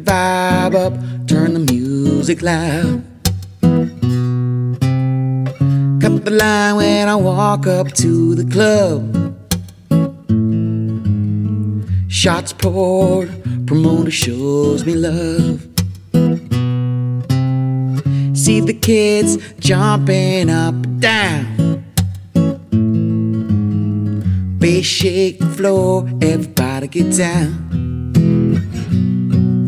vibe up, turn the music loud. Cut the line when I walk up to the club. Shots poured, promoter shows me love. See the kids jumping up and down. Bass shake the floor, everybody get down.